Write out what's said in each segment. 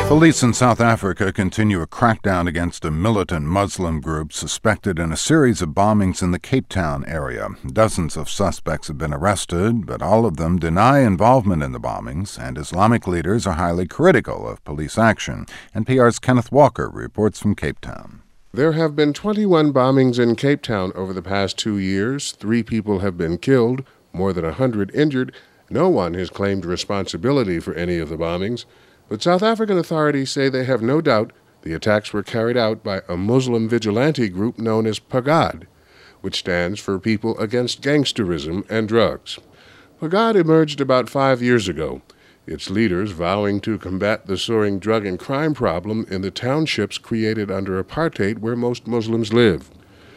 Police in South Africa continue a crackdown against a militant Muslim group suspected in a series of bombings in the Cape Town area. Dozens of suspects have been arrested, but all of them deny involvement in the bombings, and Islamic leaders are highly critical of police action. NPR's Kenneth Walker reports from Cape Town. There have been 21 bombings in Cape Town over the past 2 years. 3 people have been killed, more than 100 injured. No one has claimed responsibility for any of the bombings. But South African authorities say they have no doubt the attacks were carried out by a Muslim vigilante group known as PAGAD, which stands for People Against Gangsterism and Drugs. PAGAD emerged about 5 years ago, its leaders vowing to combat the soaring drug and crime problem in the townships created under apartheid where most Muslims live.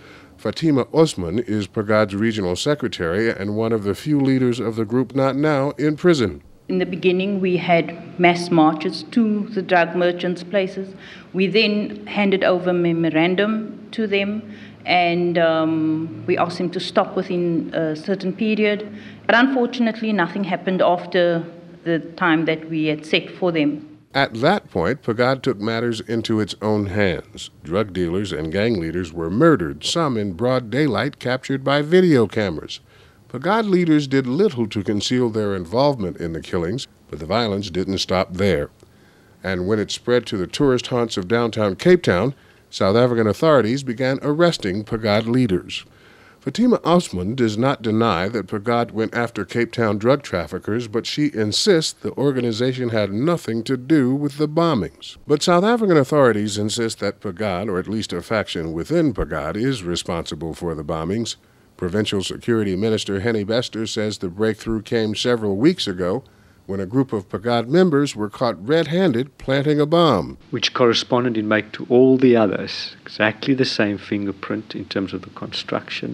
Fatima Osman is PAGAD's regional secretary and one of the few leaders of the group not now in prison. In the beginning, we had mass marches to the drug merchants' places. We then handed over a memorandum to them, and we asked them to stop within a certain period. But unfortunately, nothing happened after the time that we had set for them. At that point, PAGAD took matters into its own hands. Drug dealers and gang leaders were murdered, some in broad daylight, captured by video cameras. PAGAD leaders did little to conceal their involvement in the killings, but the violence didn't stop there. And when it spread to the tourist haunts of downtown Cape Town, South African authorities began arresting PAGAD leaders. Fatima Osman does not deny that PAGAD went after Cape Town drug traffickers, but she insists the organization had nothing to do with the bombings. But South African authorities insist that PAGAD, or at least a faction within PAGAD, is responsible for the bombings. Provincial Security Minister Henny Bester says the breakthrough came several weeks ago when a group of PAGAD members were caught red-handed planting a bomb. Which corresponded in make to all the others, exactly the same fingerprint in terms of the construction,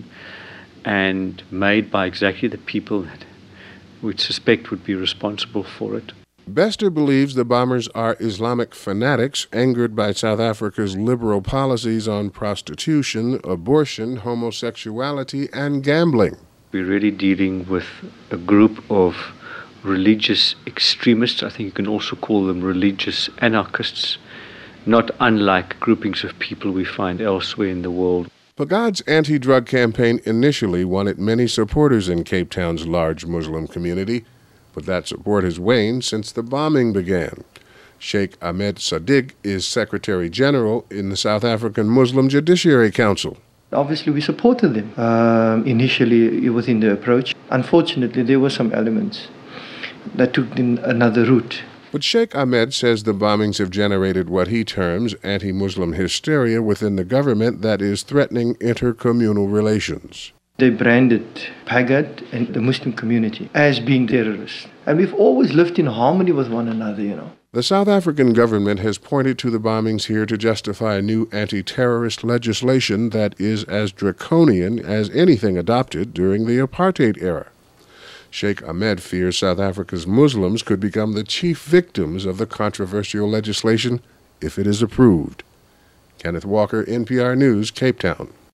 and made by exactly the people that we'd suspect would be responsible for it. Bester believes the bombers are Islamic fanatics angered by South Africa's liberal policies on prostitution, abortion, homosexuality, and gambling. We're really dealing with a group of religious extremists. I think you can also call them religious anarchists, not unlike groupings of people we find elsewhere in the world. PAGAD's anti-drug campaign initially wanted many supporters in Cape Town's large Muslim community, but that support has waned since the bombing began. Sheikh Ahmed Sadiq is Secretary General in the South African Muslim Judiciary Council. Obviously, we supported them initially within the approach. Unfortunately, there were some elements that took another route. But Sheikh Ahmed says the bombings have generated what he terms anti-Muslim hysteria within the government that is threatening intercommunal relations. They branded PAGAD and the Muslim community as being terrorists. And we've always lived in harmony with one another, The South African government has pointed to the bombings here to justify new anti-terrorist legislation that is as draconian as anything adopted during the apartheid era. Sheikh Ahmed fears South Africa's Muslims could become the chief victims of the controversial legislation if it is approved. Kenneth Walker, NPR News, Cape Town.